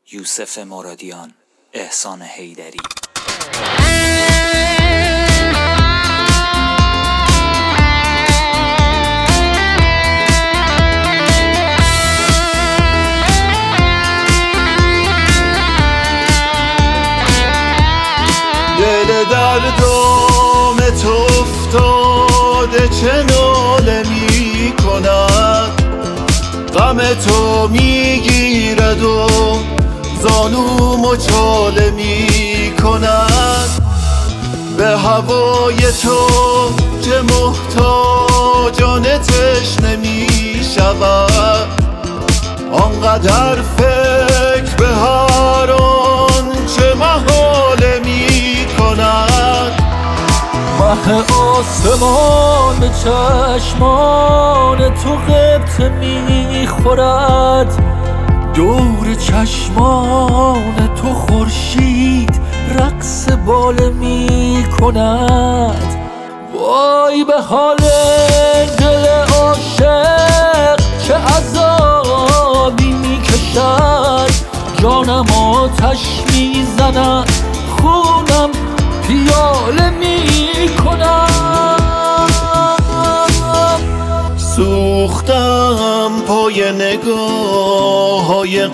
یوسف مرادیان، احسان حیدری. دل در دام تو افتاده چه ناله می کند، غم تو می گیرد و زانو مچاله می کند. به هوای تو که محتاجان تشنه می شود، آنقدر فکر به هر آنچه محاله می کند. مه آسمان به چشمان تو غبطه می خورد، دور چشمان تو خورشید رقص باله می کند. وای به حال دل عاشق که عذابی می کشد، جانم آتش می زند، خونم پیاله می کند. سوختم پای نگاه های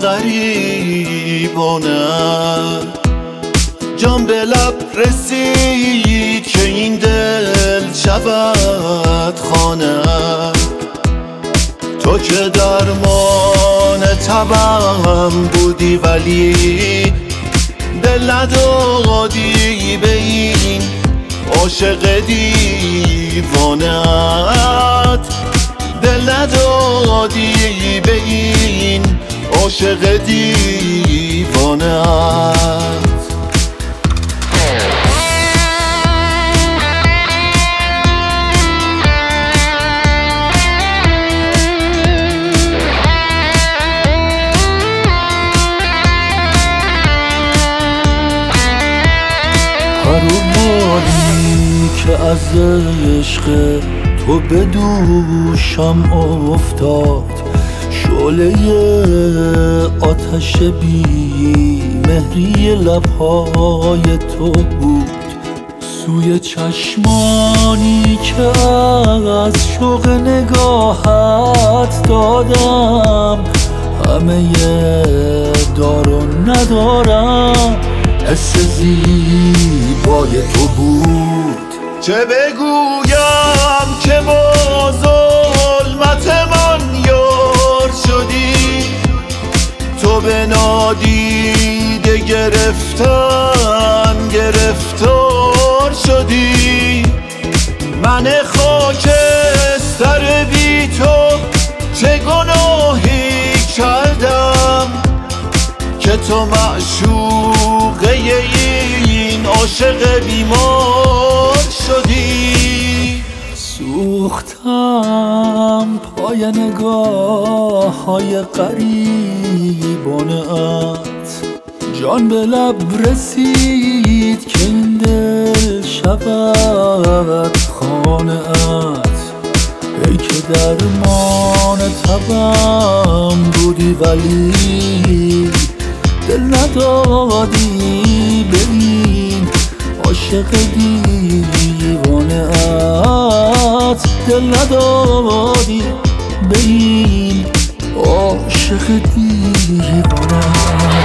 غریبانت، جان به لب رسید که این دل شود خانه. تو که درمان تبم بودی ولی دل ندادی به این عاشق دیوانت، دل ندادی به این عاشق دیوانت. حرومانی که از عشق تو به دوشم افتاد، شعله آتش بی مهری لبهای تو بود. سوی چشمانی که از شوق نگاهت دادم، همه دار و ندارم حس زیبای تو بود. چه بگویم که با ظلمت من یار شدی، تو به نادیده گرفتار شدی. من خاکستر بی تو چه گناهی کردم که تو معشوقه این عاشق بیمار شدی. سوختم پای نگاه های غریبانت، جان به لب رسید که این دل شود خانه‌ات. ای که درمان تبم بودی ولی دل ندادی به این عاشق دیوانه‌ات، دل ندادی به این عاشق دیوانه‌ات.